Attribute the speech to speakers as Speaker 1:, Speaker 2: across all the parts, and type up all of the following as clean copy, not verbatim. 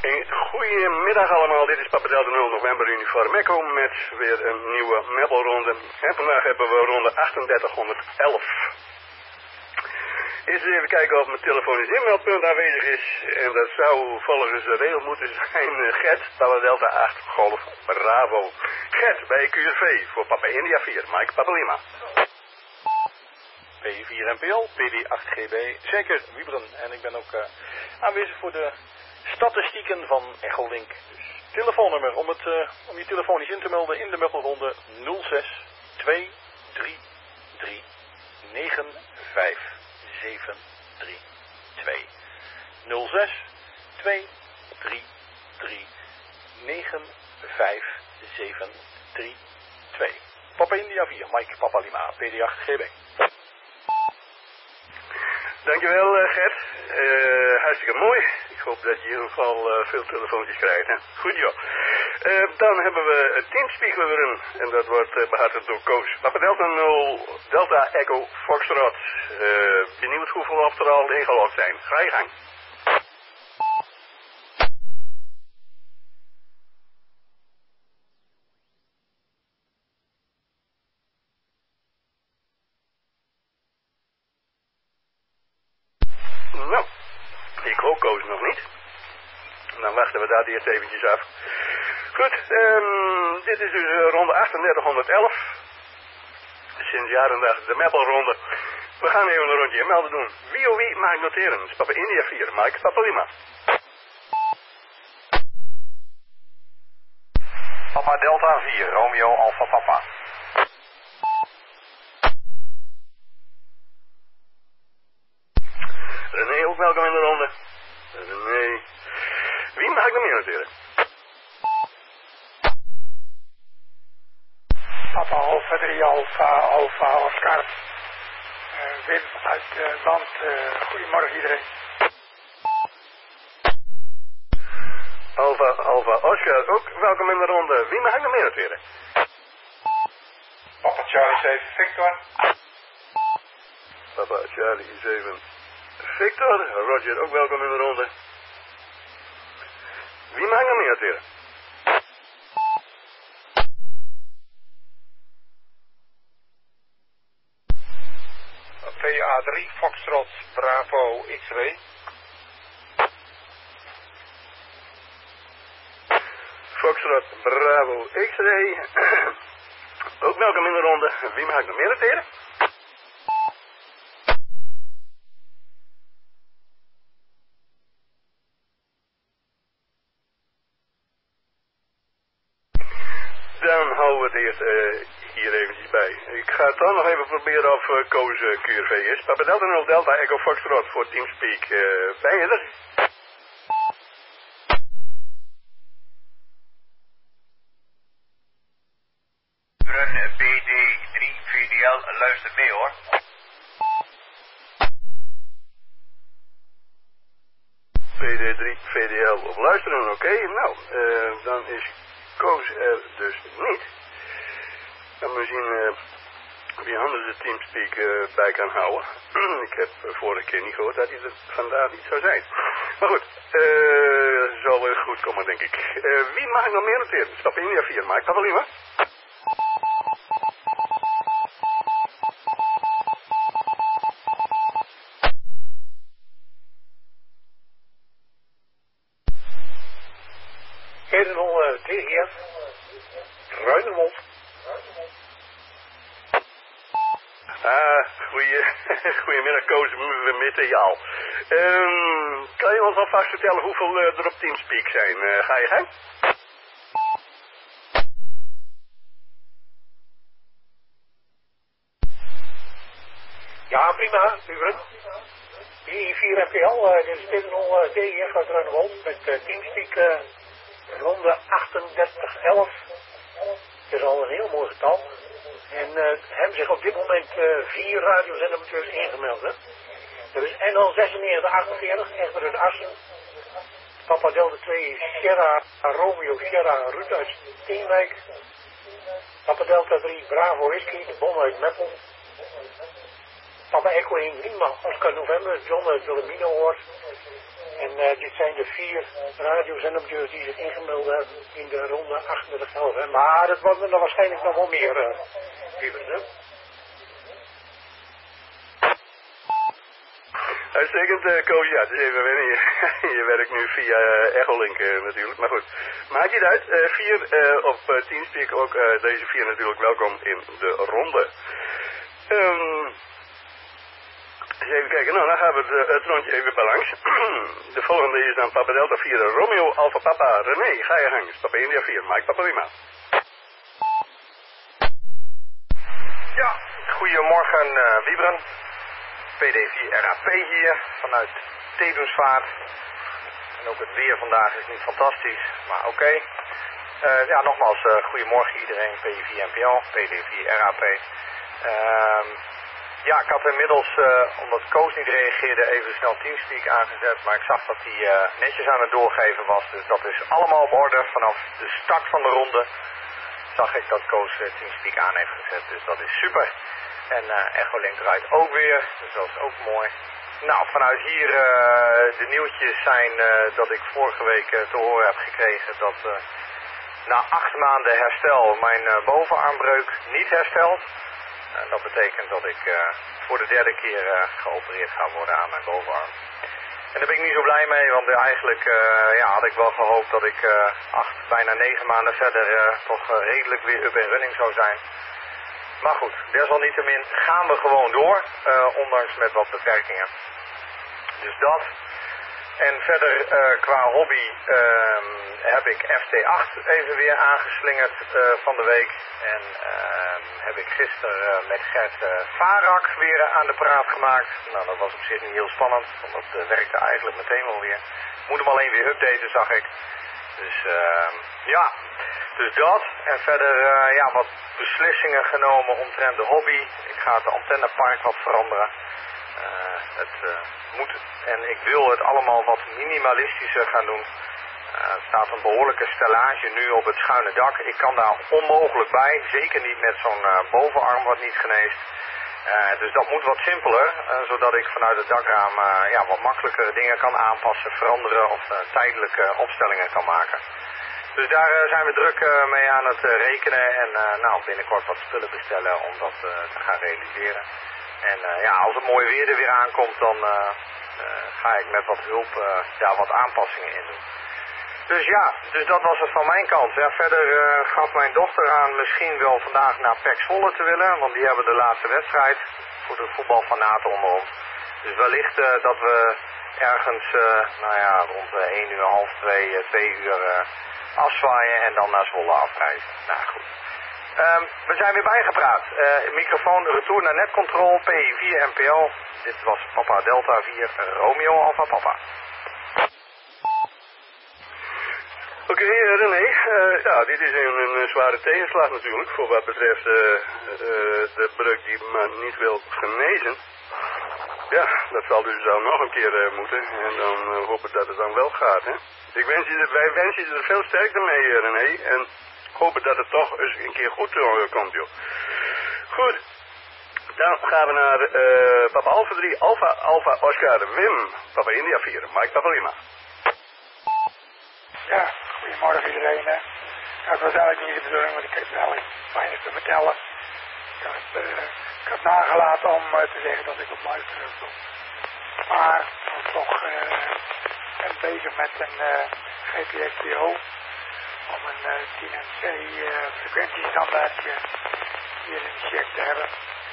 Speaker 1: Goedemiddag allemaal, dit is Papa Delta 0 November Uniform Echo met weer een nieuwe Meppelronde. En vandaag hebben we ronde 3811. Eerst even kijken of mijn telefonisch inmeldpunt aanwezig is. En dat zou volgens de regel moeten zijn Gert, Papa Delta 8, Golf, Bravo. Gert bij QRV voor Papa India 4, Mike Papa Lima.
Speaker 2: P4NPL, PD8GB, zeker Wieberen. En ik ben ook aanwezig voor de statistieken van Echolink. Dus telefoonnummer om je telefonisch in te melden in de Meppelronde 06 233 95732. 06 233 95732. Papa India 4, Mike Papa Lima, PD8GB.
Speaker 1: Dankjewel Gert, hartstikke mooi. Ik hoop dat je in ieder geval veel telefoontjes krijgt. Hè? Goed joh. Dan hebben we het Teamspeak weer en dat wordt behartigd door Koos. Papa Delta 0, Delta Echo Foxtrot. Benieuwd hoeveel of er al ingelogd zijn. Ga je gang. Nou, ik hoop Koos nog niet. Dan wachten we dat eerst eventjes af. Goed, dit is dus ronde 3811. Sinds jaren dag de Meppelronde. We gaan even een rondje melden doen. Wie of wie mag ik noteren? Papa India 4, Mike Papa Lima.
Speaker 3: Papa Delta 4, Romeo Alpha Papa.
Speaker 1: René, ook welkom in de ronde. René. Wie mag ik nog meer noteren?
Speaker 4: Papa Alpha 3 Alpha Oscar. Wim uit Land. Goedemorgen iedereen.
Speaker 1: Alpha Oscar, ook welkom in de ronde. Wie mag ik nog meer noteren?
Speaker 3: Papa Charlie 7 Victor.
Speaker 1: Papa Charlie 7 Victor. Roger, ook welkom in de ronde. Wie mag ik nog meer noteren?
Speaker 3: PA3 Foxtrot Bravo XW.
Speaker 1: Foxtrot Bravo X-Ray. Ook welkom in de ronde. Wie mag ik nog meer noteren? Dan houden we het eerst hier eventjes bij. Ik ga het dan nog even proberen of Koos QRV is. Papa Delta 0 Delta Echo Foxtrot voor Teamspeak. Ben je er?
Speaker 3: PD3 VDL, luister mee hoor.
Speaker 1: PD3 VDL op luisteren, oké. Nou, dan is Koos er dus niet. Dan moet je zien wie anders de Teamspeak bij kan houden. Ik heb vorige keer niet gehoord dat hij er vandaag niet zou zijn. Maar goed, zal wel goed komen denk ik. Wie mag ik nog meer noteren? Stap India 4, Mike Papa Lima.
Speaker 4: Edenol DGF. Ruinemond.
Speaker 1: Goedemiddag Koos, we missen jou. Kan je ons alvast vertellen hoeveel er op Teamspeak zijn? Ga je gang?
Speaker 4: Ja, prima, Wieberen. P4NPL, dit is Edenol DGF uit Ruinemond met Teamspeak ronde 3811. Dat is al een heel mooi getal. En hebben zich op dit moment 4 radiozendamateurs ingemeld. Hè? Dat is NL 9648, Egbert uit Assen. Papa Delta 2, Sierra Romeo, Sierra Ruud uit Steenwijk. Papa Delta 3, Bravo Whisky, de Bon uit Meppel. Papa Echo 1, Lima, Oscar November, John uit Wilhelmina Hoort. En dit zijn de 4 radiozendertjes die zich ingemeld hebben in de ronde 38-11. Maar dat worden er waarschijnlijk nog wel meer, hè?
Speaker 1: Uitstekend, Koos. Ja, het is even wennen. Je werkt nu via Echolink natuurlijk. Maar goed, maakt niet uit. 4 op Teamspeak. Ook deze 4 natuurlijk welkom in de ronde. Eens even kijken. Nou, dan gaan we het rondje even belangs. De volgende is dan Papa Delta 4, Romeo Alpha Papa. René, ga je gang. Papa India 4, Mike Papa Lima.
Speaker 3: Ja, goedemorgen Wiebren. PD4 RAP hier vanuit Tedusvaart. En ook het weer vandaag is niet fantastisch, maar oké. Ja, nogmaals, goedemorgen iedereen, PD4 NPL, PD4 RAP. Ja, ik had inmiddels, omdat Koos niet reageerde, even snel Teamspeak aangezet. Maar ik zag dat hij netjes aan het doorgeven was. Dus dat is allemaal op orde. Vanaf de start van de ronde zag ik dat Koos Teamspeak aan heeft gezet. Dus dat is super. En Echolink draait ook weer. Dus dat is ook mooi. Nou, vanuit hier de nieuwtjes zijn dat ik vorige week te horen heb gekregen dat na 8 maanden herstel mijn bovenarmbreuk niet herstelt. En dat betekent dat ik voor de 3e keer geopereerd ga worden aan mijn bovenarm. En daar ben ik niet zo blij mee, want eigenlijk ja, had ik wel gehoopt dat ik 8, bijna 9 maanden verder toch redelijk weer up en running zou zijn. Maar goed, desalniettemin gaan we gewoon door, ondanks met wat beperkingen. Dus dat. En verder qua hobby heb ik FT8 even weer aangeslingerd van de week. En heb ik gisteren met Gert Varak weer aan de praat gemaakt. Nou, dat was op zich niet heel spannend, want dat werkte eigenlijk meteen wel weer. Moet hem alleen weer updaten, zag ik. Dus ja, dus dat. En verder ja, wat beslissingen genomen omtrent de hobby. Ik ga het antennepark wat veranderen. Het moet en ik wil het allemaal wat minimalistischer gaan doen. Er staat een behoorlijke stellage nu op het schuine dak. Ik kan daar onmogelijk bij, zeker niet met zo'n bovenarm wat niet geneest. Dus dat moet wat simpeler, zodat ik vanuit het dakraam ja, wat makkelijker dingen kan aanpassen, veranderen of tijdelijke opstellingen kan maken. Dus daar zijn we druk mee aan het rekenen en nou, binnenkort wat spullen bestellen om dat te gaan realiseren. En ja, als het mooi weer er weer aankomt, dan ga ik met wat hulp daar wat aanpassingen in doen. Dus ja, dus dat was het van mijn kant. Ja, verder gaf mijn dochter aan misschien wel vandaag naar PEC Zwolle te willen, want die hebben de laatste wedstrijd voor de voetbalfanaten onder ons. Dus wellicht dat we ergens, nou ja, rond 1 uur, half 2, 2 uur afzwaaien en dan naar Zwolle afreizen. Nou goed. We zijn weer bijgepraat. Microfoon retour naar netcontrol, PI4 NPL. Dit was Papa Delta 4, Romeo Alpha Papa.
Speaker 1: Oké, René. Ja, dit is een zware tegenslag natuurlijk voor wat betreft de breuk die men niet wil genezen. Ja, dat zal dus dan nog een keer moeten en dan hopen dat het dan wel gaat, hè. Wij wensen je er veel sterkte mee, René, en hopen dat het toch eens een keer goed komt, joh. Goed, dan gaan we naar Papa Alpha 3, Alpha Oscar, Wim, Papa India 4, Mike Papa Lima.
Speaker 5: Ja, goedemorgen iedereen. Ja, het was eigenlijk niet de bedoeling, want ik heb wel weinig te vertellen. Ik had nagelaten om te zeggen dat ik op luisteren stond. Maar ik was toch ben bezig met een GPS-TO om een 10MC frequentiestandaardje hier in de check te hebben.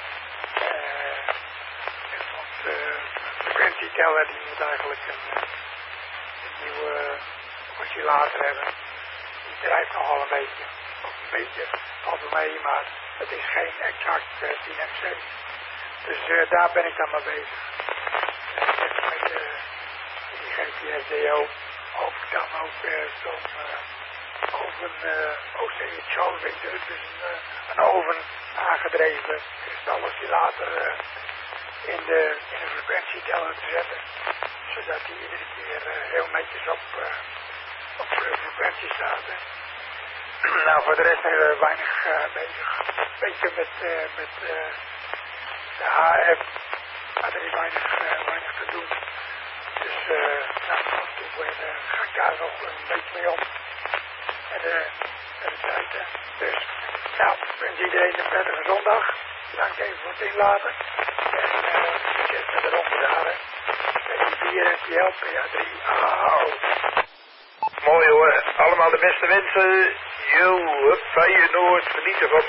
Speaker 5: Want de frequentieteller die moet eigenlijk een nieuwe oscillator hebben. Die drijft nogal een beetje. Of een beetje valt mee, maar het is geen exact 10MC. Dus daar ben ik dan mee bezig. Met die GPS-DO of ik dan ook zo'n oven, OCHO, weet je, dus een oven aangedreven kristaloscillator in de frequentieteller te zetten. Zodat die iedere keer heel netjes op frequentie staat. Nou, voor de rest zijn we weinig bezig. Een beetje met de HF, maar er is weinig te doen. Dus nou, af en toe ga ik daar nog een beetje mee om. En de tijd. Dus nou, ik wens iedereen een prettige zondag. Bedankt even voor het inlaten. En succes met de rondbedaden. PV4 NPL PA3. Au.
Speaker 3: Mooi hoor, allemaal de beste wensen. Jo, Feyenoord, genieten van...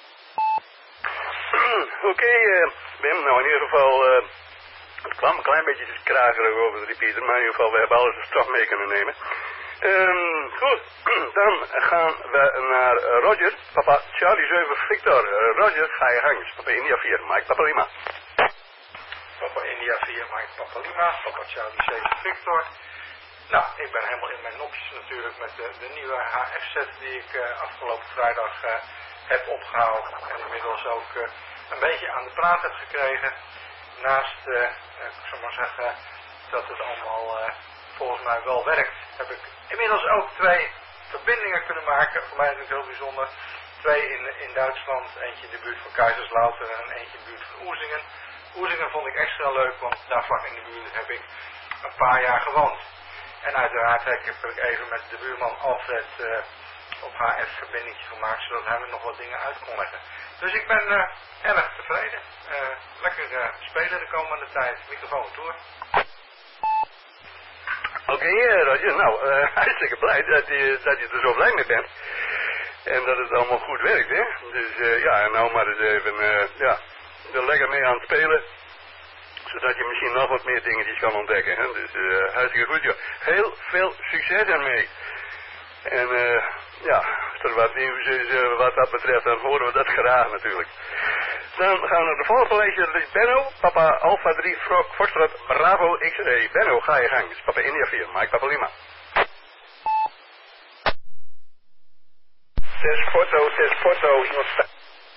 Speaker 1: Oké, Wim, nou in ieder geval, het kwam een klein beetje kragerig over de repeater, maar in ieder geval, we hebben alles een straf mee kunnen nemen. Goed, dan gaan we naar Roger, papa Charlie 7 Victor. Roger, ga je gang, papa India 4, Mike Papa Lima.
Speaker 3: Papa India 4, Mike Papa Lima, papa Charlie 7 Victor. Nou, ik ben helemaal in mijn nopjes natuurlijk met de nieuwe HFZ die ik afgelopen vrijdag heb opgehaald. En inmiddels ook een beetje aan de praat heb gekregen. Naast, ik zou maar zeggen, dat het allemaal volgens mij wel werkt, heb ik inmiddels ook 2 verbindingen kunnen maken. Voor mij is het heel bijzonder. 2 in Duitsland, eentje in de buurt van Kaiserslautern en eentje in de buurt van Oezingen. Oezingen vond ik extra leuk, want daar vlak in de buurt heb ik een paar jaar gewoond. En uiteraard heb ik even met de buurman Alfred op HF verbinding gemaakt, zodat hij me nog wat dingen uit kon leggen. Dus ik ben erg tevreden. Lekker spelen de komende tijd. Microfoon toer.
Speaker 1: Oké, Roger, nou, hartstikke blij dat je er zo blij mee bent. En dat het allemaal goed werkt, hè. Dus ja, en nou maar eens even, er lekker mee aan het spelen. Zodat je misschien nog wat meer dingetjes kan ontdekken, hè. Dus hartstikke goed, joh. Heel veel succes ermee. En ja, als er wat nieuws is wat dat betreft, dan horen we dat graag natuurlijk. Dan gaan we naar de volgende lijstje, dat is Benno, papa Alpha 3 Foxtrot Bravo X-Ray. Benno, ga je gang. Dus papa India 4, Mike Papa Lima.
Speaker 3: Test foto, iemand staat.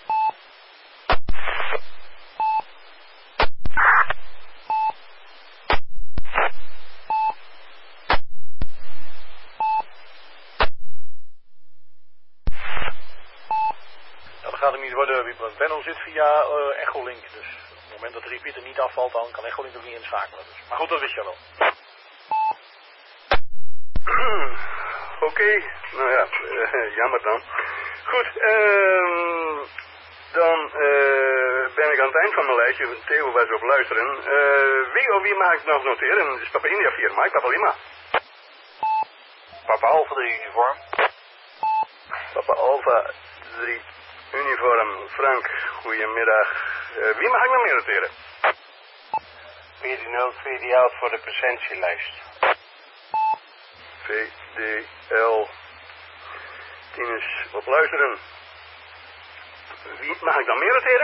Speaker 2: Dat gaat hem niet worden, want Benno zit via Echolink. Dus op het moment dat de repeater niet afvalt, dan kan Echolink ook niet inschakelen. Dus. Maar goed, dat wist je wel.
Speaker 1: Oké, nou ja, jammer dan. Goed, dan ben ik aan het eind van mijn lijstje. Theo was op luisteren. Wie mag ik nog noteren? Dat is papa India 4, Mike Papa Lima.
Speaker 3: Papa Alpha 3 uniform.
Speaker 1: Papa Alpha 3 uniform. Frank, goedemiddag. Wie mag ik nog meer noteren?
Speaker 3: VDL, VDL voor de presentielijst.
Speaker 1: VDL. Tinus op luisteren. Wie mag ik dan meer noteren?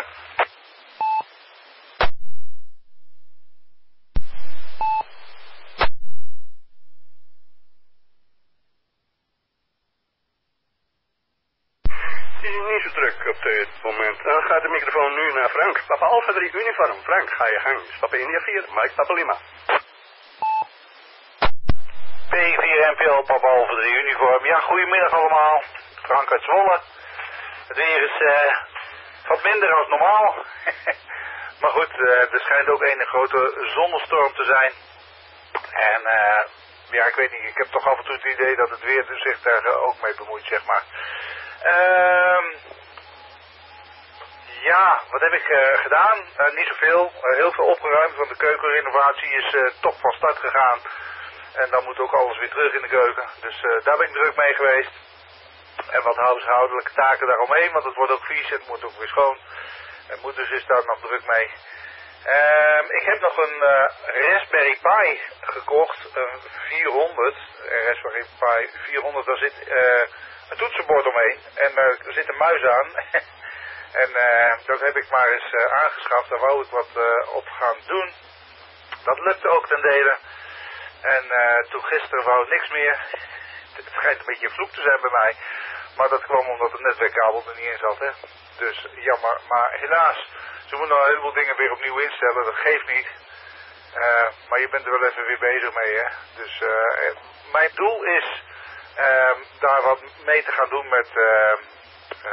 Speaker 1: Het is niet zo druk op dit moment. Dan gaat de microfoon nu naar Frank. Papa Alpha 3 uniform. Frank, ga je gang. Papa India 4, Mike Papa Lima.
Speaker 3: P4 NPL, Papa Alpha 3 uniform. Ja, goedemiddag allemaal. Frank uit Zwolle. Het weer is wat minder dan normaal. Maar goed, er schijnt ook een grote zonnestorm te zijn. En ja, ik weet niet, ik heb toch af en toe het idee dat het weer zich daar ook mee bemoeit, zeg maar. Ja, wat heb ik gedaan? Niet zoveel. Heel veel opgeruimd, want de keukenrenovatie is toch van start gegaan. En dan moet ook alles weer terug in de keuken. Dus daar ben ik druk mee geweest. En wat huishoudelijke taken daaromheen, want het wordt ook vies en het moet ook weer schoon. En moeders is daar nog druk mee. Ik heb nog een Raspberry Pi gekocht, een 400. Een Raspberry Pi 400, daar zit een toetsenbord omheen en er zit een muis aan. En dat heb ik maar eens aangeschaft, daar wou ik wat op gaan doen. Dat lukte ook ten dele. En toen gisteren wou het niks meer. Het schijnt een beetje een vloek te zijn bij mij. Maar dat kwam omdat het netwerkkabel er niet in zat, hè. Dus jammer. Maar helaas, ze moeten nog een heleboel dingen weer opnieuw instellen. Dat geeft niet. Maar je bent er wel even weer bezig mee, hè. Dus mijn doel is daar wat mee te gaan doen met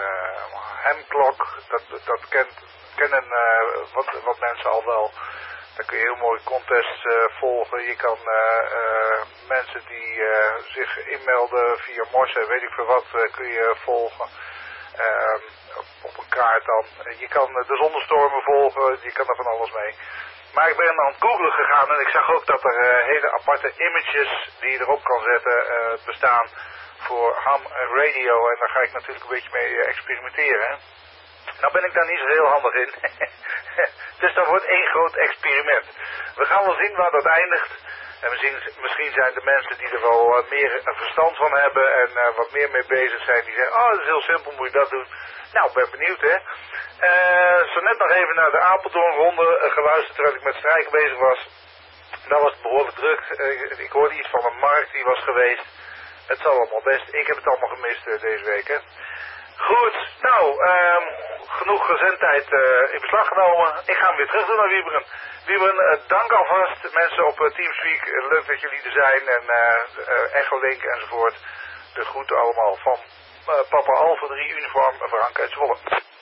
Speaker 3: Hemklok. Dat kennen wat mensen al wel.
Speaker 6: Daar kun je heel mooi contests volgen. Je kan mensen die zich inmelden via Morse, weet ik veel wat, kun je volgen. Op een kaart dan. Je kan de zonnestormen volgen, je kan er van alles mee. Maar ik ben aan het googlen gegaan en ik zag ook dat er hele aparte images die je erop kan zetten bestaan voor ham radio. En daar ga ik natuurlijk een beetje mee experimenteren. Nou ben ik daar niet zo heel handig in. Dus dat wordt één groot experiment. We gaan wel zien waar dat eindigt. En misschien zijn de mensen die er wel meer verstand van hebben en wat meer mee bezig zijn, die zeggen, oh dat is heel simpel, moet je dat doen. Nou, ik ben benieuwd hè. Zo net nog even naar de Apeldoorn-ronde geluisterd terwijl ik met strijken bezig was. Dat was behoorlijk druk. Ik hoorde iets van een markt die was geweest. Het zal allemaal best. Ik heb het allemaal gemist deze week hè. Goed, nou, genoeg zendtijd in beslag genomen. Ik ga hem weer terug doen naar Wieberen. Wieberen, dank alvast mensen op Teamspeak. Leuk dat jullie er zijn en Echolink enzovoort. De groeten allemaal van Papa Alpha 3 uniform Frank uit Zwolle.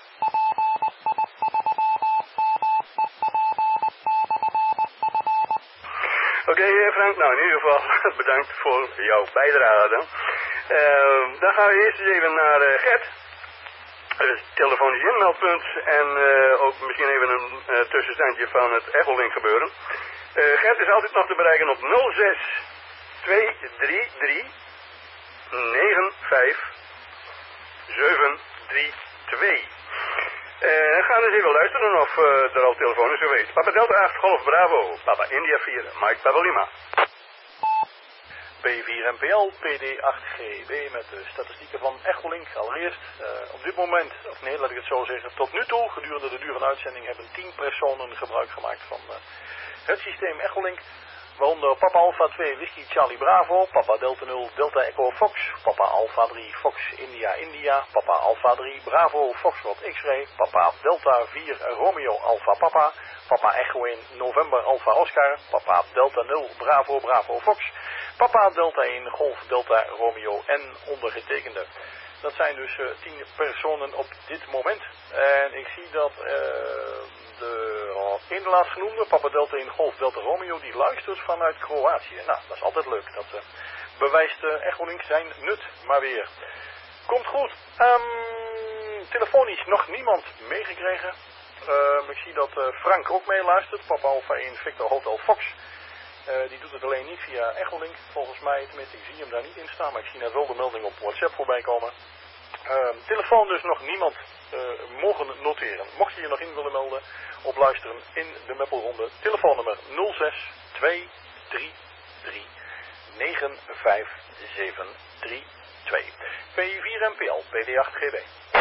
Speaker 1: Oké, Frank, nou in ieder geval bedankt voor jouw bijdrage dan. Dan gaan we eerst eens even naar Gert. Telefonisch inmeldpunt en ook misschien even een tussenstandje van het Echolink gebeuren. Gert is altijd nog te bereiken op 06 233 95 732. We gaan eens even luisteren of er al telefoon is geweest. Papa Delta 8, Golf Bravo, Papa India 4, Mike Papa Lima.
Speaker 2: B4MPL, PD8GB met de statistieken van Echolink. Allereerst, op dit moment, of nee, laat ik het zo zeggen, tot nu toe, gedurende de duur van de uitzending, hebben 10 personen gebruik gemaakt van het systeem Echolink. Waaronder Papa Alpha 2 Whisky Charlie Bravo, Papa Delta 0 Delta Echo Fox, Papa Alpha 3 Fox India India, Papa Alpha 3 Bravo Foxtrot X-Ray, Papa Delta 4 Romeo Alpha Papa, Papa Echo 1 November Alpha Oscar, Papa Delta 0 Bravo Bravo Fox, Papa Delta 1 Golf Delta Romeo en ondergetekende. Dat zijn dus 10 personen op dit moment. En ik zie dat de ene laatst genoemde, Papa Delta 1 Golf Delta Romeo, die luistert vanuit Kroatië. Nou, dat is altijd leuk. Dat bewijst Echolink zijn nut maar weer. Komt goed. Telefonisch nog niemand meegekregen. Ik zie dat Frank ook meeluistert. Papa Alpha 1 Victor Hotel Fox. Die doet het alleen niet via Echolink, volgens mij. Tenminste, ik zie hem daar niet in staan, maar ik zie net wel de melding op WhatsApp voorbij komen. Telefoon dus nog niemand mogen noteren. Mocht je je nog in willen melden, op luisteren in de Meppelronde. Telefoonnummer 06 233 95732. P4MPL, PD8GB.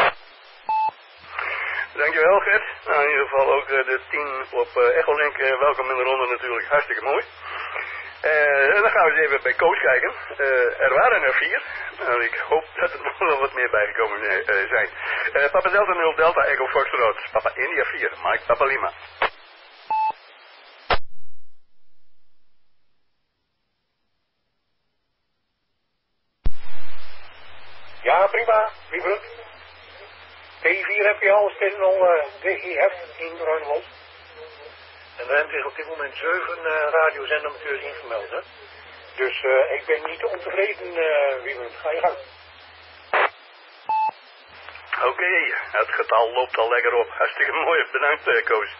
Speaker 1: Dankjewel Gert. Nou, in ieder geval ook de 10 op Echolink. Welkom in de ronde natuurlijk. Hartstikke mooi. Dan gaan we eens even bij Koos kijken. Er waren er 4. Nou, ik hoop dat er nog wel wat meer bijgekomen zijn. Papa Delta 0 Delta Echo Foxtrot. Papa India 4. Mike Papa Lima.
Speaker 4: Ja, prima. Wieberen. P4 heb je al steeds al DGF in Ruinewold. En er hebben zich op dit moment 7 radiozendamateurs ingemeld. Hè? Dus ik ben niet ontevreden, Wieberen. Ga je gang.
Speaker 1: Oké, het getal loopt al lekker op. Hartstikke mooi. Bedankt, Koos.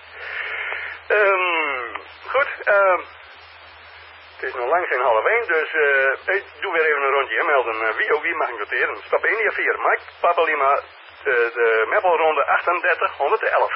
Speaker 1: Goed, het is nog lang geen 12:30, dus ik doe weer even een rondje inmelden. Wie mag ik noteren? Stap India 4, Mike Papa Lima, de Meppelronde 3811.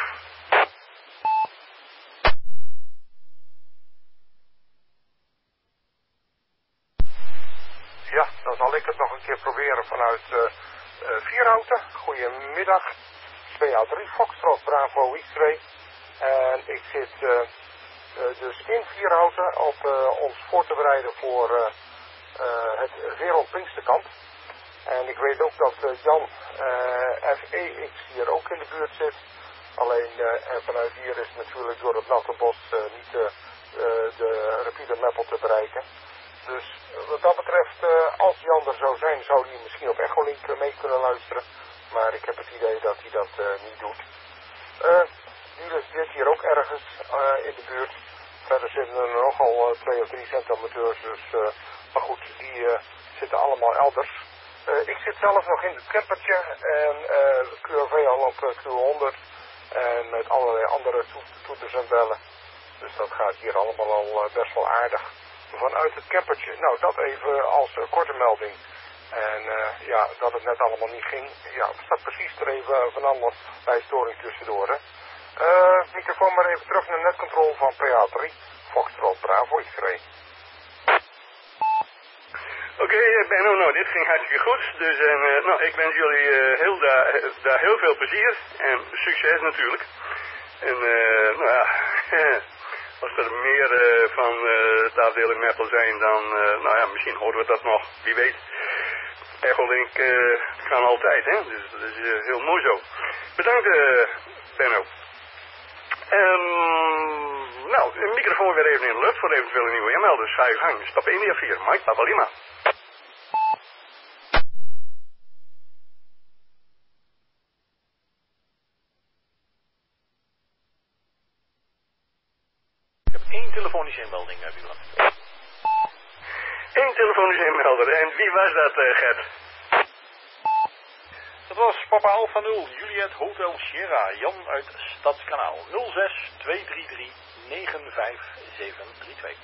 Speaker 7: Ja, dan zal ik het nog een keer proberen vanuit Vierhouten. Goedemiddag, 2A3 Foxtrot Bravo X-Ray. En ik zit dus in Vierhouten op ons voor te bereiden voor het Wereldpinksterkamp. En ik weet ook dat Jan FEX hier ook in de buurt zit. Alleen vanuit hier is natuurlijk door het natte bos niet de repeater Meppel te bereiken. Dus wat dat betreft, als Jan er zou zijn, zou hij misschien op Echolink mee kunnen luisteren. Maar ik heb het idee dat hij dat niet doet. Niels zit hier ook ergens in de buurt. Verder zitten er nogal 2 of 3 centamateurs, dus, maar goed, die zitten allemaal elders. Ik zit zelf nog in het campertje en QRV al op Q100 en met allerlei andere toeters en bellen. Dus dat gaat hier allemaal al best wel aardig. Vanuit het campertje, nou dat even als korte melding. En ja, dat het net allemaal niet ging. Ja, er staat precies er even van alles bij storing tussendoor. Hè. Microfoon maar even terug naar netcontrol van PA3. Foxtrot Bravo X-ray.
Speaker 1: Oké, Benno, nou dit ging hartstikke goed. Dus nou, ik wens jullie daar heel veel plezier en succes natuurlijk. En nou ja, als er meer van de afdeling Meppel zijn, dan nou ja, misschien horen we dat nog, wie weet. Echolink kan altijd, hè? Dus dat is heel mooi zo. Bedankt, Benno. Nou, de microfoon weer even in de lucht voor eventuele nieuwe e-mails. Ga je gang. Stap India 4, Mike Papa Lima.
Speaker 2: Ik heb 1 telefonische inmelding, Wieland.
Speaker 1: 1 telefonische inmelder. En wie was dat, Gert?
Speaker 2: Dat was Papa Alpha 0, Juliet Hotel Sierra, Jan uit Stadskanaal, 06 233 95732.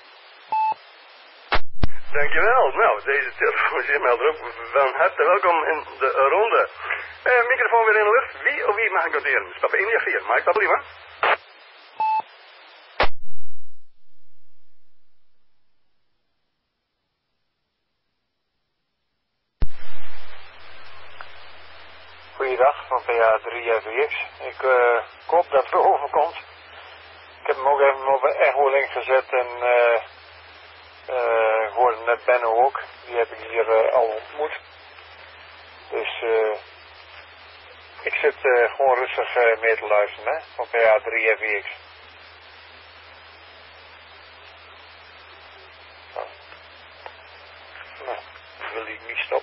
Speaker 1: Dankjewel. Nou, deze telefonische inmelder ook van harte welkom in de ronde. Microfoon weer in de lucht. Wie of wie mag ik noteren? Stap India 4, Mike Papa Lima.
Speaker 8: Goeiedag, van PA3FX. Ik hoop dat het overkomt. Ik heb hem ook even op Echolink gezet en ik hoorde net Benno ook. Die heb ik hier al ontmoet. Dus ik zit gewoon rustig mee te luisteren, hè, van PA3FX. Nou, wil ik niet stoppen.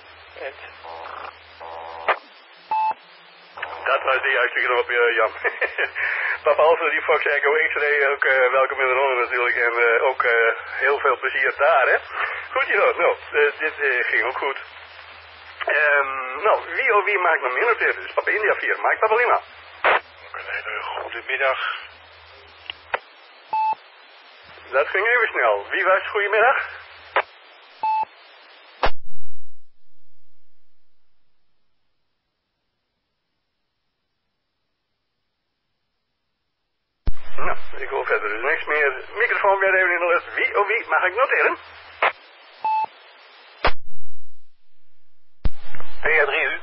Speaker 1: Dat was de juiste knop, Jan. Papa Alpha, die Fox Echo X-ray, ook welkom in de ronde natuurlijk. En ook heel veel plezier daar, hè. Goed, Jan. Nou, dit ging ook goed. Nou, wie of wie mag ik nog meer noteren? Dus Papa India 4, Mike Papa Lima.
Speaker 8: Een hele goede middag.
Speaker 1: Dat ging even snel. Wie was goedemiddag? Nou, ik hoor verder dus niks meer. Microfoon weer even in de lucht. Wie of wie mag ik noteren?
Speaker 3: PA3U.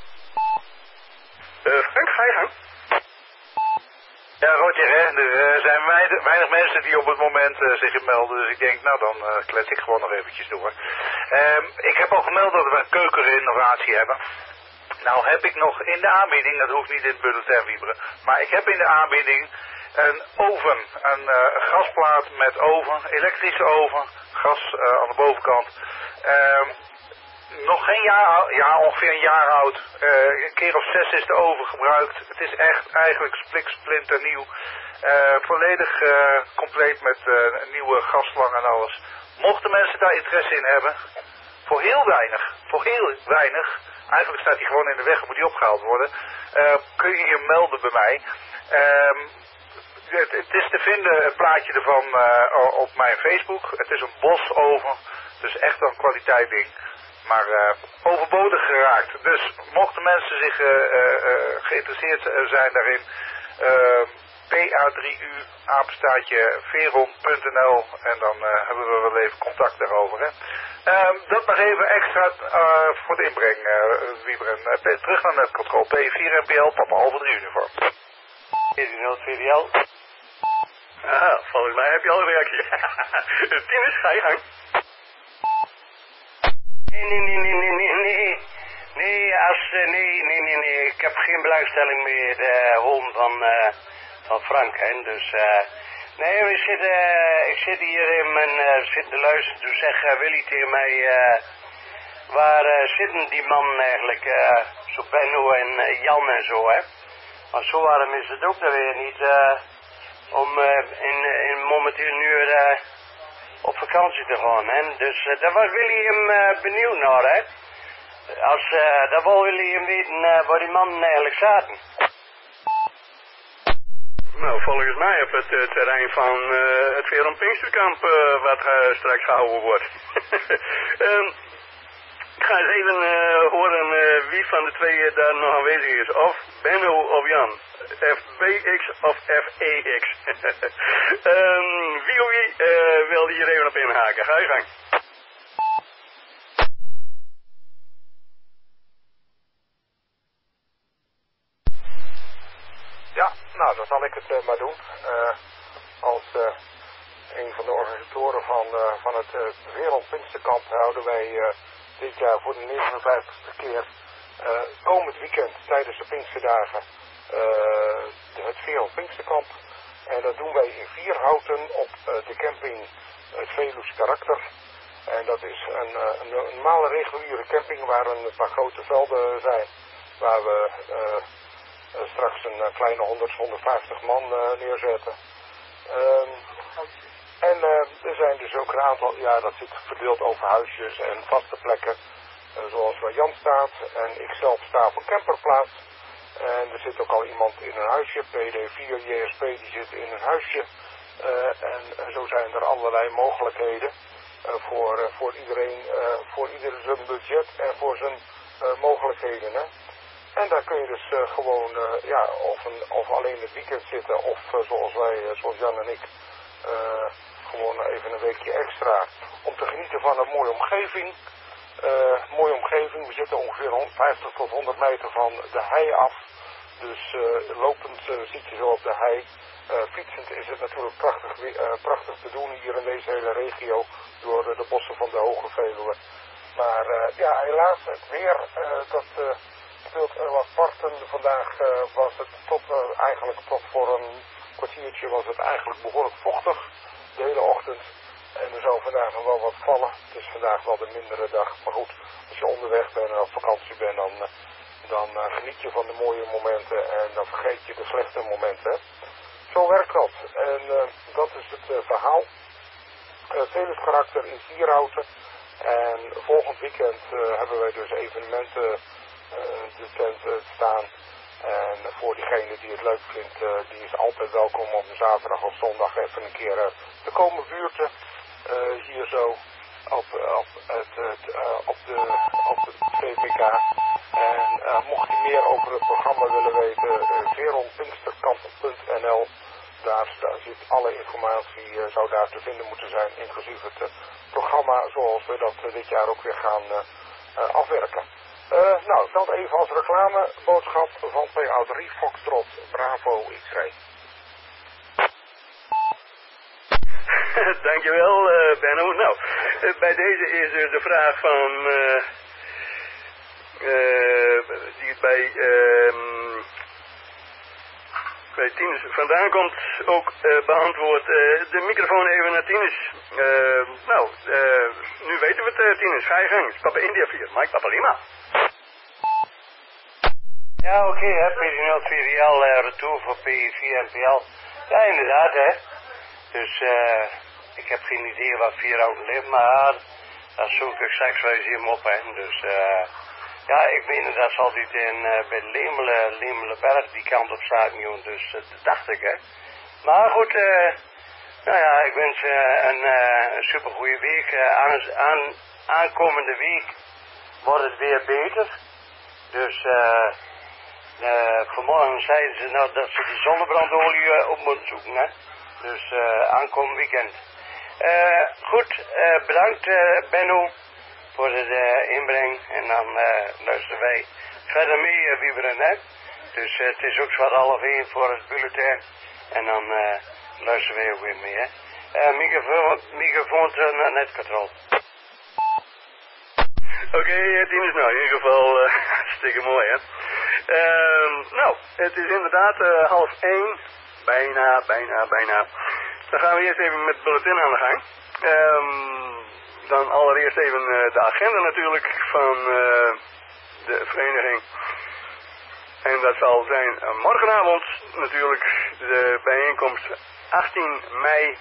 Speaker 1: Frank, ga je gang.
Speaker 3: Ja, Roger, hè. Er zijn weinig mensen die op het moment zich melden. Dus ik denk, nou dan klets ik gewoon nog eventjes door. Ik heb al gemeld dat we een keukenrenovatie hebben. Nou heb ik nog in de aanbieding, dat hoeft niet in het bulletin wieberen, maar ik heb in de aanbieding een oven, een gasplaat met oven, elektrische oven, gas aan de bovenkant. Nog geen jaar, ja ongeveer een jaar oud, een keer of 6 is de oven gebruikt. Het is echt eigenlijk splinternieuw, volledig compleet met nieuwe gasslang en alles. Mochten mensen daar interesse in hebben, voor heel weinig, eigenlijk staat hij gewoon in de weg en moet hij opgehaald worden, kun je je melden bij mij. Het is te vinden, het plaatje ervan op mijn Facebook. Het is een Bosch-oven, dus echt een kwaliteit ding. Maar overbodig geraakt. Dus mochten mensen zich geïnteresseerd zijn daarin, PA3U, apenstaartje veron.nl en dan hebben we wel even contact daarover. Hè. Dat nog even extra voor de inbreng, Wieberen. Terug naar netcontrol, P4 NPL, Papa Alpha 3 uniform.
Speaker 8: 14 VDL.
Speaker 1: Aha, volgens mij heb je al een reactie. Tinus, ga je gang.
Speaker 8: Nee. Ik heb geen belangstelling meer home van Frank, hè. Dus, nee, ik zit hier in mijn, zit te luisteren. Toen zegt Willy tegen mij, waar zitten die mannen eigenlijk, zo Benno en Jan en zo, hè. Maar zo warm is het ook dan weer niet. om momenteel nu op vakantie te gaan. Hè? Dus daar was William benieuwd naar, hè. Daar wil William weten waar die mannen eigenlijk zaten.
Speaker 1: Nou, volgens mij op het terrein van het Veron Pinksterkamp wat straks gehouden wordt. Ik ga eens even horen wie van de twee daar nog aanwezig is. Of Benno of Jan. FBX of FEX. Wie of wie wil hier even op inhaken? Ga je gang.
Speaker 7: Ja, nou, dan zal ik het maar doen. Als een van de organisatoren van het Veron Pinksterkamp houden wij dit jaar voor de 59ste keer komend weekend tijdens de Pinksterdagen het Veron Pinksterkamp. En dat doen wij in Vierhouten op de camping het Veluws Karakter. En dat is een normale reguliere camping waar een paar grote velden zijn. Waar we straks een kleine 150 man neerzetten. En er zijn dus ook een aantal, ja, dat zit verdeeld over huisjes en vaste plekken. Zoals waar Jan staat en ik zelf sta op een camperplaats. En er zit ook al iemand in een huisje, PD4 JSP, die zit in een huisje. En zo zijn er allerlei mogelijkheden voor iedereen, voor ieder zijn budget en voor zijn mogelijkheden. Hè. En daar kun je dus gewoon, ja, of alleen het weekend zitten, of zoals wij, zoals Jan en ik, gewoon even een weekje extra om te genieten van een mooie omgeving. Mooie omgeving, we zitten ongeveer 50 tot 100 meter van de hei af. Dus lopend zit je zo op de hei. Fietsend is het natuurlijk prachtig te doen hier in deze hele regio door de bossen van de Hoge Veluwe. Maar ja, helaas, het weer, dat speelt wat parten. Vandaag was het eigenlijk tot voor een kwartiertje was het eigenlijk behoorlijk vochtig de hele ochtend. En er zou vandaag nog wel wat vallen. Het is vandaag wel de mindere dag. Maar goed, als je onderweg bent en op vakantie bent, dan geniet je van de mooie momenten en dan vergeet je de slechte momenten. Zo werkt dat. En dat is het verhaal. Veluws Karakter in Vierhouten. En volgend weekend hebben wij dus evenementen de tent staan. En voor diegene die het leuk vindt, die is altijd welkom om zaterdag of zondag even een keer te komen buurten. Hier zo op de VPK. En mocht je meer over het programma willen weten, veronpinksterkamp.nl. Daar zit alle informatie, zou daar te vinden moeten zijn, inclusief het programma zoals we dat dit jaar ook weer gaan afwerken. Nou, dat even als reclameboodschap van PA3 Foxtrot Bravo X-Ray.
Speaker 1: Dankjewel, Benno. Nou, bij deze is dus de vraag van die bij Tinus vandaan komt ook beantwoord. De microfoon even naar Tinus. Nu weten we het, Tinus. Ga je gang. Papa India 4. Mike Papa Lima.
Speaker 8: Ja, oké, PD04 retour voor P4 NPL. Ja, inderdaad, hè. Dus ik heb geen idee wat Vierhouten ligt, maar dat zoek ik straks wel eens hier op, hè. Dus ja, ik meen dat zal dit bij Lemelenberg die kant op staat, dus dat dacht ik, hè. Maar goed, nou ja, ik wens een super goede week. Aankomende week wordt het weer beter. Dus vanmorgen zeiden ze nou dat ze die zonnebrandolie op moeten zoeken, hè. Dus aankomend weekend. Goed, bedankt Benno voor de inbreng. En dan luisteren wij verder mee, Wieberen, hè. Dus het is ook wat 12:30 voor het bulletin. En dan luisteren wij ook weer mee, hè. Microfoon naar netcontrole.
Speaker 1: Oké, Tinus, nou in ieder geval hartstikke mooi, hè. Nou, het is inderdaad 12:30. Bijna. Dan gaan we eerst even met het bulletin aan de gang. Dan allereerst even de agenda natuurlijk van de vereniging. En dat zal zijn morgenavond natuurlijk de bijeenkomst 18 mei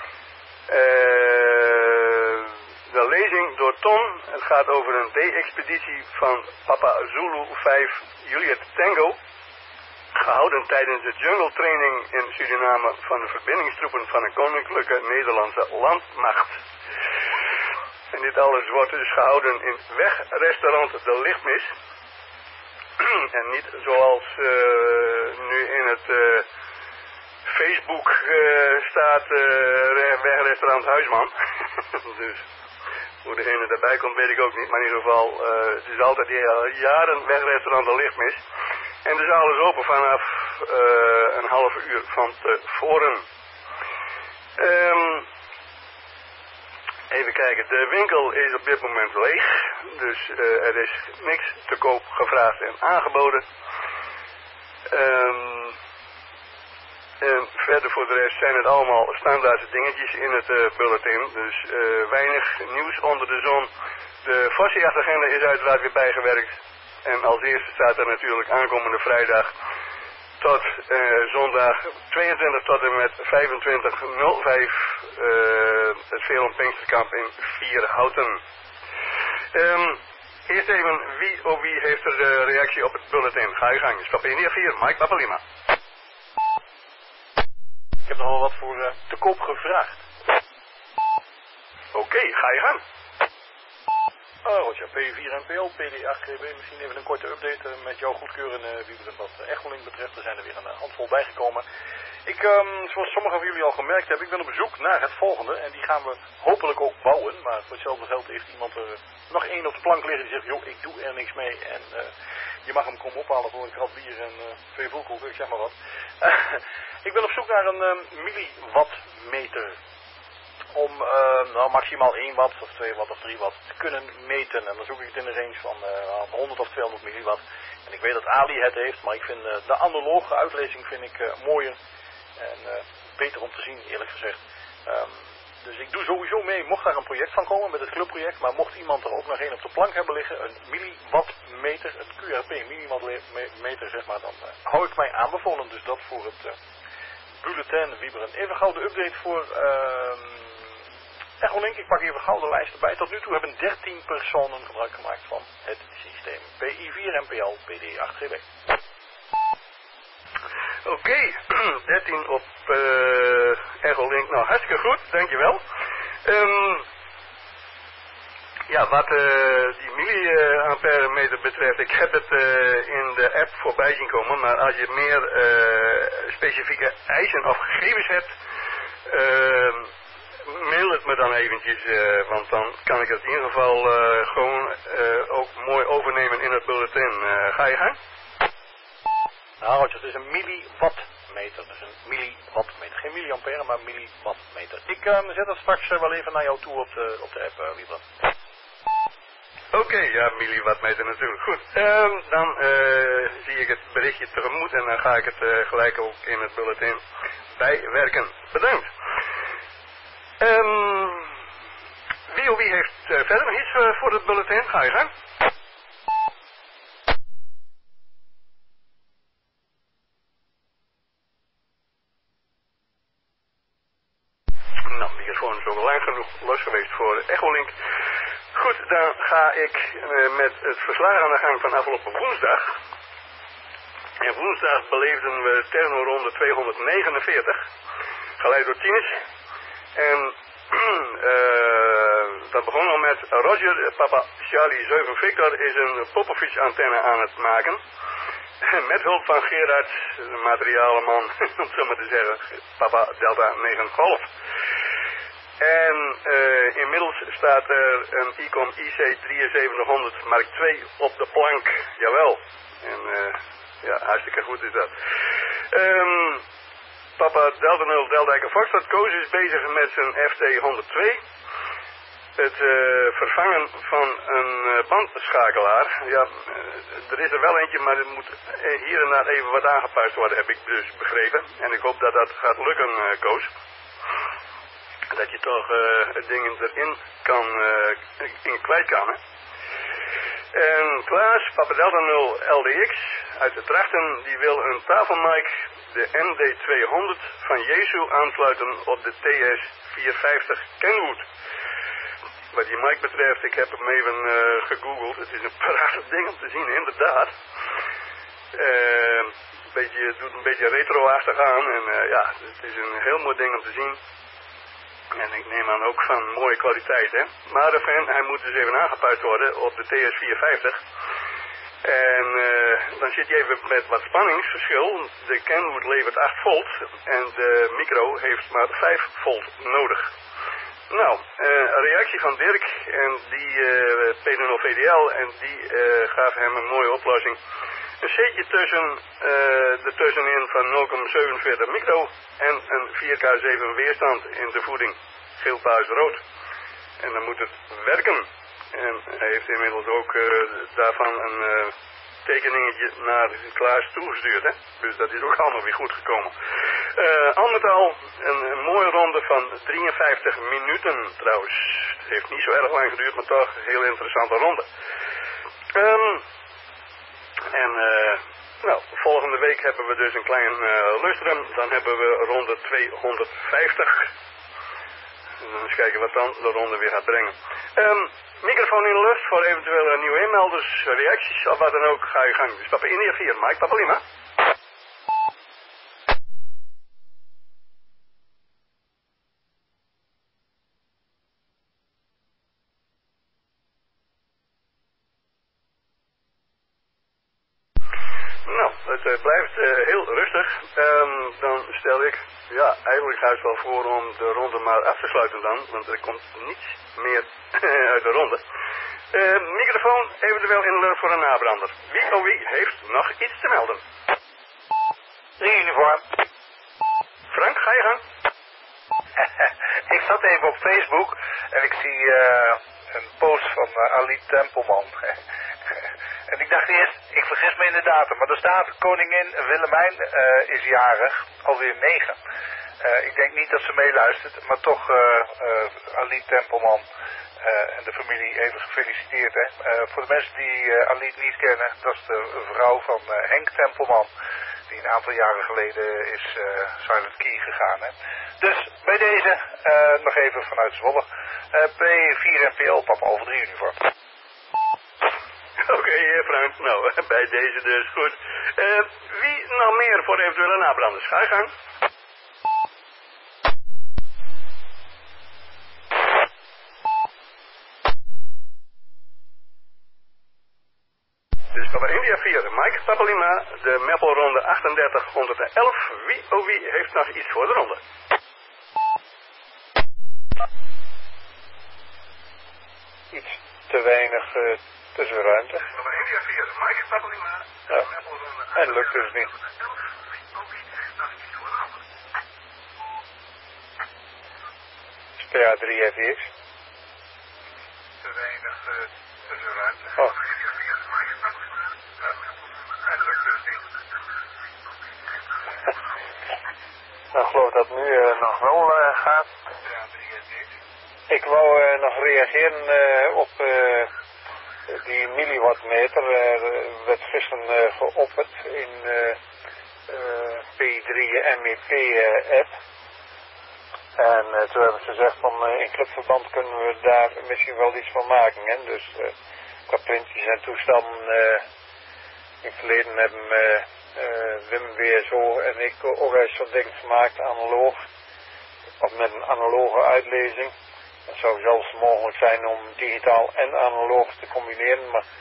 Speaker 1: de lezing door Ton. Het gaat over een D-expeditie van Papa Zulu 5 Juliet Tango. Gehouden tijdens de jungle training in Suriname van de verbindingstroepen van de Koninklijke Nederlandse Landmacht. En dit alles wordt dus gehouden in wegrestaurant De Lichtmis. En niet zoals nu in het Facebook staat wegrestaurant Huisman. Dus hoe degene daarbij komt weet ik ook niet. Maar in ieder geval, het is altijd jaren wegrestaurant De Lichtmis. En de zaal is open vanaf een half uur van tevoren. Even kijken, de winkel is op dit moment leeg. Dus er is niks te koop gevraagd en aangeboden. En verder voor de rest zijn het allemaal standaardse dingetjes in het bulletin. Dus weinig nieuws onder de zon. De vastjachtagenda is uiteraard weer bijgewerkt. En als eerste staat er natuurlijk aankomende vrijdag tot zondag 22 tot en met 25/05 het Veerland Pinksterkamp in Vierhouten. Eerst even, wie heeft er de reactie op het bulletin? Ga je gang. Stap in hier 4, Mike Papalima.
Speaker 2: Ik heb nog wel wat voor te koop gevraagd.
Speaker 1: Oké, ga je gang.
Speaker 2: Roger, P4 NPL, PD8GB, misschien even een korte update met jouw goedkeuren, Wieberen, wat Echoling betreft. Er zijn er weer een handvol bijgekomen. Zoals sommigen van jullie al gemerkt hebben, ik ben op zoek naar het volgende en die gaan we hopelijk ook bouwen. Maar voor hetzelfde geld heeft iemand er nog één op de plank liggen die zegt, joh, ik doe er niks mee en je mag hem komen ophalen voor een krat bier en 2 voelkoeken, ik zeg maar wat. Ik ben op zoek naar een milliwattmeter. Om maximaal 1 watt of 2 watt of 3 watt te kunnen meten. En dan zoek ik het in de range van 100 of 200 milliwatt. En ik weet dat Ali het heeft, maar ik vind de analoge uitlezing vind ik mooier. En beter om te zien, eerlijk gezegd. Dus ik doe sowieso mee, mocht daar een project van komen met het clubproject. Maar mocht iemand er ook nog één op de plank hebben liggen, een milliwattmeter, het QRP milliwattmeter zeg maar, dan hou ik mij aanbevolen. Dus dat voor het bulletin Wieberen. Even gauw de update voor Echolink. Ik pak even gauw de lijst erbij. Tot nu toe hebben 13 personen gebruik gemaakt van het systeem. PI4 NPL PD8GB.
Speaker 1: Oké, 13 op Echolink. Nou, hartstikke goed, dankjewel. Ja, wat die milliampère meter betreft, ik heb het in de app voorbij zien komen, maar als je meer specifieke eisen of gegevens hebt, mail het me dan eventjes, want dan kan ik het in ieder geval gewoon ook mooi overnemen in het bulletin. Ga je gang?
Speaker 2: Nou Roger, het is een milliwattmeter, dus een milliwattmeter. Geen milliampère, maar milliwattmeter. Ik zet dat straks wel even naar jou toe op de app, Wieberen.
Speaker 1: Oké, ja, milliwattmeter natuurlijk. Goed, dan zie ik het berichtje tegemoet en dan ga ik het gelijk ook in het bulletin bijwerken. Bedankt. Wie heeft verder nog iets voor het bulletin? Ga je gang. Nou, de microfoon is ook lang genoeg los geweest voor Echolink. Goed, dan ga ik met het verslag aan de gang van afgelopen woensdag. En woensdag beleefden we technoronde 249, geleid door Tines. En dat begon al met Roger, Papa Charlie 7 Victor is een Popovic antenne aan het maken. Met hulp van Gerard, de materialenman, om het zo maar te zeggen, Papa Delta 9 Golf. En inmiddels staat er een ICOM IC 7300 Mark II op de plank. Jawel. En ja, hartstikke goed is dat. Papa Delta 0 Delta Foxtrot Koos is bezig met zijn FT 102. Het vervangen van een bandschakelaar. Ja, er is er wel eentje, maar er moet hier en daar even wat aangepast worden, heb ik dus begrepen. En ik hoop dat dat gaat lukken, Koos. Dat je toch het ding erin kan, kwijt kan, hè. En Klaas, Papa Delta 0 LDX uit de Drachten, die wil een tafelmic de MD200 van Jesu aansluiten op de TS450 Kenwood. Wat die mic betreft, ik heb hem even gegoogeld. Het is een prachtig ding om te zien, inderdaad. Het doet een beetje retro-achtig aan en ja, het is een heel mooi ding om te zien. En ik neem aan ook van mooie kwaliteit, hè. Maar hij moet dus even aangepast worden op de TS450. En dan zit je even met wat spanningsverschil. De Kenwood levert 8 volt en de micro heeft maar 5 volt nodig. Nou, een reactie van Dirk en die P0 VDL en die gaf hem een mooie oplossing. Een setje ertussenin van 0,47 micro en een 4K7 weerstand in de voeding. Geel, paars, rood. En dan moet het werken. En hij heeft inmiddels ook daarvan een tekeningetje naar Klaas toegestuurd. Hè? Dus dat is ook allemaal weer goed gekomen. Al met al een mooie ronde van 53 minuten trouwens. Het heeft niet zo erg lang geduurd, maar toch een heel interessante ronde. Nou, volgende week hebben we dus een klein lustrum. Dan hebben we ronde 250. En dan eens kijken wat dan de ronde weer gaat brengen. Microfoon in de lucht voor eventuele nieuwe inmelders, reacties of wat dan ook. Ga je gang. Dus Papa India 4, Mike Papa Lima. Nou, het blijft heel rustig. Dan stel ik, ja, eigenlijk ga ik wel voor om de ronde maar af te sluiten dan, want er komt niets meer uit de ronde. Microfoon eventueel in de lucht voor een nabrander. Wie heeft nog iets te melden?
Speaker 3: 3 uniform.
Speaker 1: Frank, ga je gang.
Speaker 3: Ik zat even op Facebook en ik zie een post van Ali Tempelman. En ik dacht eerst, ik vergis me in de datum, maar er staat koningin Willemijn is jarig, alweer 9. Ik denk niet dat ze meeluistert, maar toch Ali Tempelman en de familie even gefeliciteerd. Hè. Voor de mensen die Ali niet kennen, dat is de vrouw van Henk Tempelman, die een aantal jaren geleden is Silent Key gegaan. Hè. Dus bij deze nog even vanuit Zwolle. P4 NPO, Papa over 3 uniform.
Speaker 1: Oké, Frank. Nou, bij deze dus goed. Wie nog meer voor eventuele nabranders? Ga je gang. Dus Papa India 4, Mike Papa Lima, de Meppelronde 3811. Wie heeft nog iets voor de ronde?
Speaker 4: Iets te weinig tussenruimte.
Speaker 1: Papa India 4, Mike Papa Lima, de Meppelronde 3811.
Speaker 4: En lukt dus niet. PA3FX.
Speaker 6: Te weinig tussenruimte.
Speaker 4: Oh. Nou, ik geloof dat het nu nog wel gaat. Ik wou nog reageren op die milliwattmeter. Werd gisteren geopperd in P3 MEP app. En toen hebben ze gezegd van in clubverband kunnen we daar misschien wel iets van maken. Hè? Dus qua printjes en toestanden in het verleden hebben Wim weer zo en ik ook eens zo'n ding gemaakt, analoog. Of met een analoge uitlezing. Het zou zelfs mogelijk zijn om digitaal en analoog te combineren. Maar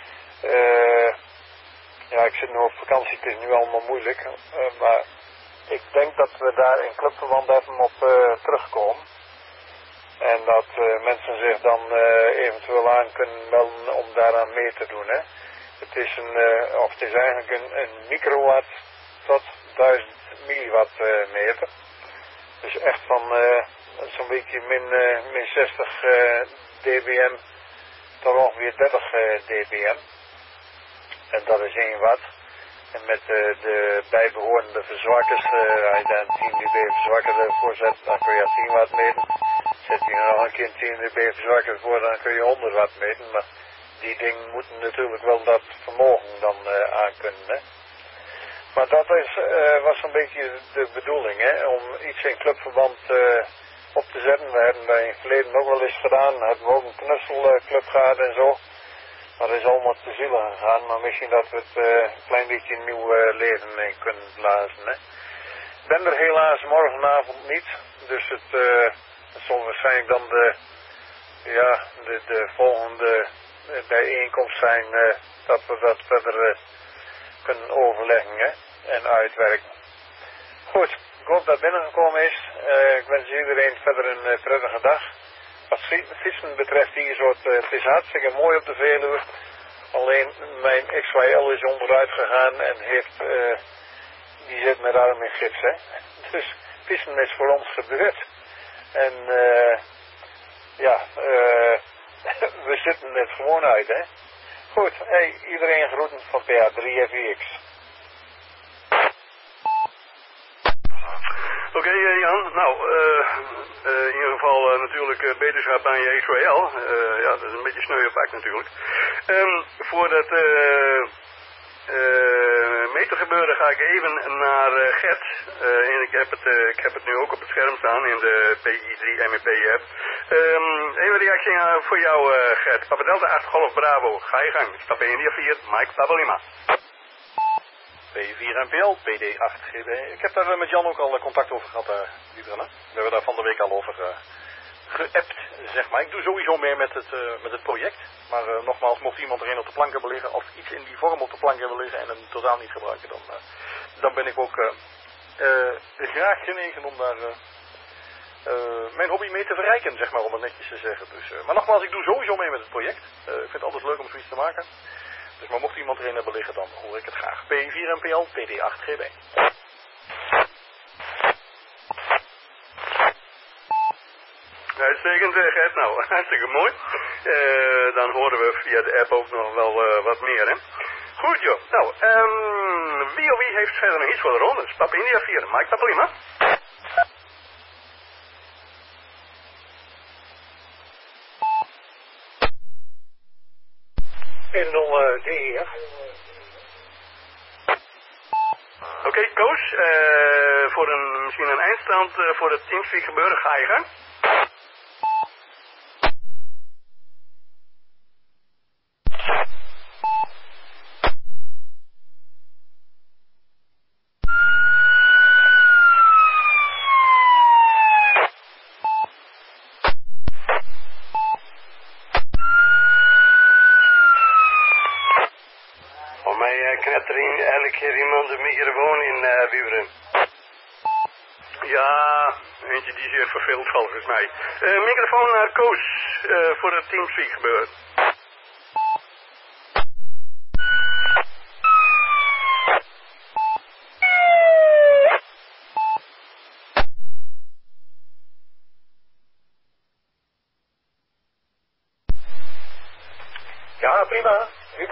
Speaker 4: ja, ik zit nu op vakantie, het is nu allemaal moeilijk. Maar ik denk dat we daar in clubverband even op terugkomen. En dat mensen zich dan eventueel aan kunnen melden om daaraan mee te doen. Hè. Het is eigenlijk een microwatt tot 1000 milliwattmeter. Dus echt van zo'n beetje min 60 dBm tot ongeveer 30 dBm. En dat is 1 watt. En met de bijbehorende verzwakkers, als je daar een 10 dB verzwakker ervoor zet, dan kun je 10 watt meten. Zet je er nog een keer een 10 dB verzwakker voor, dan kun je 100 watt meten. Maar die dingen moeten natuurlijk wel dat vermogen dan aankunnen. Hè.
Speaker 9: Maar dat was een beetje de bedoeling, hè, om iets in clubverband op te zetten. We hebben dat in het verleden ook wel eens gedaan. We hebben ook een knutselclub gehad en zo. Maar dat is allemaal te zielig gegaan. Maar misschien dat we het een klein beetje nieuw leven in kunnen blazen, hè. Ik ben er helaas morgenavond niet. Dus het zal waarschijnlijk dan de volgende bijeenkomst zijn dat we dat verder kunnen overleggen, hè, en uitwerken. Goed, ik hoop dat het binnengekomen is. Ik wens iedereen verder een prettige dag. Wat fietsen betreft hier zo, het is hartstikke mooi op de Veluwe. Alleen mijn XYL is onderuit gegaan en die zit met arm in gips, hè. Dus fietsen is voor ons gebeurd. En we zitten het gewoon uit, hè. Goed, iedereen groeten van PA3FX.
Speaker 1: Oké, Jan, nou, in ieder geval natuurlijk beterschap aan je Israël. Dat is een beetje sneuwenpak natuurlijk. Voor dat metergebeuren ga ik even naar Gert. En ik heb het nu ook op het scherm staan in de PI3 MEP-app. Even reactie voor jou, Gert. Papa Delta 8 Golf Bravo. Ga je gang. Stap 1 India 4, Mike Papa Lima.
Speaker 2: P4 NPL, PD8GB. Ik heb daar met Jan ook al contact over gehad, Wiebren. We hebben daar van de week al over geappt, zeg maar. Ik doe sowieso mee met het project. Maar nogmaals, mocht iemand er een op de plank hebben liggen, of iets in die vorm op de plank hebben liggen en hem totaal niet gebruiken, dan ben ik ook graag genegen om daar mijn hobby mee te verrijken, zeg maar, om het netjes te zeggen. Dus, maar nogmaals, ik doe sowieso mee met het project. Ik vind het altijd leuk om zoiets te maken. Dus maar mocht iemand erin hebben liggen, dan hoor ik het graag. P4 NPL, PD8GB.
Speaker 1: Uitstekend, Gert. Nou, hartstikke mooi. Dan horen we via de app ook nog wel wat meer, hè. Goed, joh. Nou, wie heeft verder nog iets voor de ronde? Pap India 4, Mike Papa Lima.
Speaker 4: DEF.
Speaker 1: Oké, Koos, voor misschien een eindstand voor het Teamspeak gebeuren, ga je gang.
Speaker 8: Elke keer iemand de microfoon in, Wiebren.
Speaker 1: Ja, eentje die zeer verveeld volgens mij. Microfoon naar Koos voor het Teamspeak gebeuren.
Speaker 4: Ja, prima.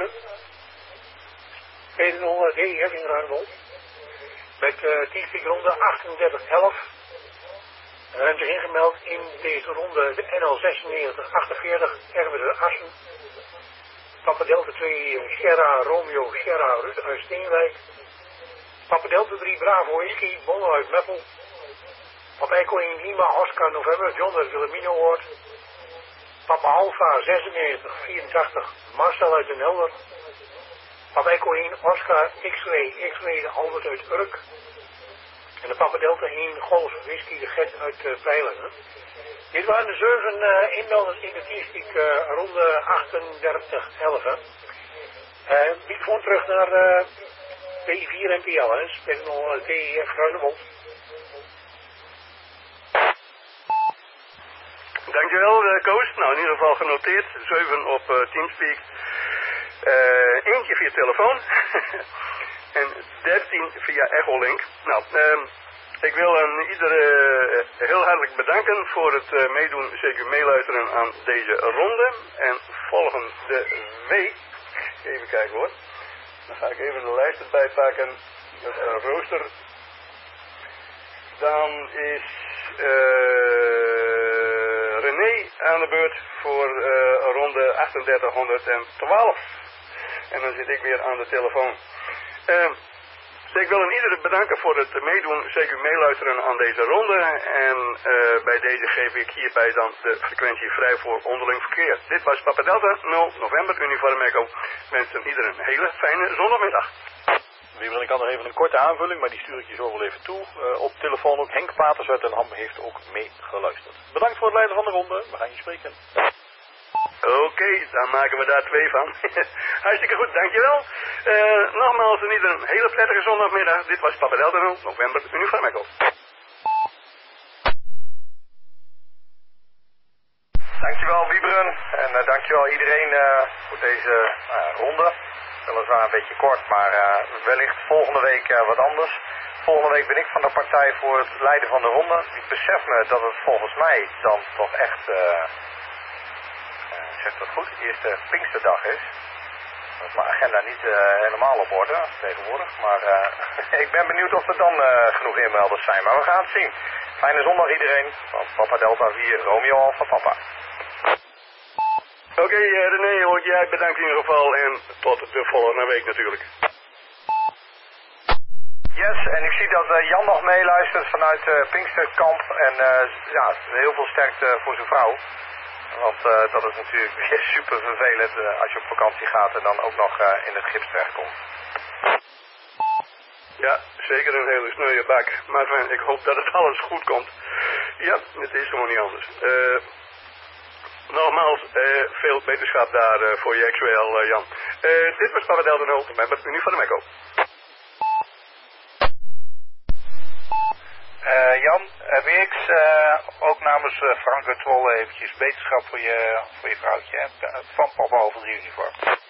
Speaker 4: P0 DEF in Ruimel. Met Teamspeak ronde 3811. We hebben zich ingemeld in deze ronde de NL9648 Erwin Assen. Papa Delta 2 Sierra Romeo Sierra Ruud uit Steenwijk. Papa Delta 3 Bravo Whisky Bonne uit Meppel. Papa Echo 1 Lima Oscar November John uit Wilhelmino Hoort. Papa Alpha 9684 Marcel uit Den Helder. Papa Echo 1 Oscar X-Ray Albert uit Urk. En de Papa Delta 1 Golf Whisky de Gert uit Pijlen. Dit waren de 7 inmelders in de Teamspeak ronde 3811. Microfoon terug naar P4 NPL, Spinal DEF Ruinewold.
Speaker 1: Dankjewel, Koos. Nou, in ieder geval genoteerd. 7 op Teamspeak. Eentje via telefoon. En 13 via Echolink. Nou, ik wil iedereen heel hartelijk bedanken voor het meedoen, zeker meeluisteren aan deze ronde. En volgende week, even kijken hoor, dan ga ik even de lijst erbij pakken, met een rooster. Dan is René aan de beurt voor ronde 3812. En dan zit ik weer aan de telefoon. Ik wil iedereen bedanken voor het meedoen, zeker meeluisteren aan deze ronde. En bij deze geef ik hierbij dan de frequentie vrij voor onderling verkeer. Dit was Papa Delta 0 November Uniform Echo. Wensen iedereen een hele fijne zondagmiddag.
Speaker 2: Wieber, ik kan nog even een korte aanvulling, maar die stuur ik je zo wel even toe. Op telefoon ook Henk Paters uit Den Ham heeft ook meegeluisterd. Bedankt voor het leiden van de ronde. We gaan je spreken.
Speaker 1: Oké, dan maken we daar 2 van. Hartstikke goed, dankjewel. Nogmaals, iedereen een hele prettige zondagmiddag. Dit was Papa Delta 0 November Uniform Echo.
Speaker 3: Dankjewel Wieberen en dankjewel iedereen voor deze ronde. Weliswaar een beetje kort, maar wellicht volgende week wat anders. Volgende week ben ik van de partij voor het leiden van de ronde. Ik besef me dat het volgens mij dan toch echt, zeg dat goed, eerste Pinksterdag is. Dat is mijn agenda niet helemaal op orde tegenwoordig, maar ik ben benieuwd of er dan genoeg inmelders zijn. Maar we gaan het zien. Fijne zondag iedereen, van Papa Delta 4, Romeo Alpha Papa.
Speaker 1: Oké, René, hoor jij bedankt in ieder geval en tot de volgende week natuurlijk.
Speaker 3: Yes, en ik zie dat Jan nog meeluistert vanuit Pinksterkamp en ja, heel veel sterkte voor zijn vrouw. Want dat is natuurlijk super vervelend als je op vakantie gaat en dan ook nog in het gips terechtkomt.
Speaker 1: Ja, zeker een hele sneuwe bak, maar ik hoop dat het alles goed komt. Ja, het is gewoon niet anders. Nogmaals, veel beterschap daar voor je actueel, Jan. Dit was Papa Delta 0, met Uniform Echo.
Speaker 6: Jan, WX, ook namens Frank uit Zwolle eventjes beterschap voor je vrouwtje, hè? Van Papa over 3 Uniform.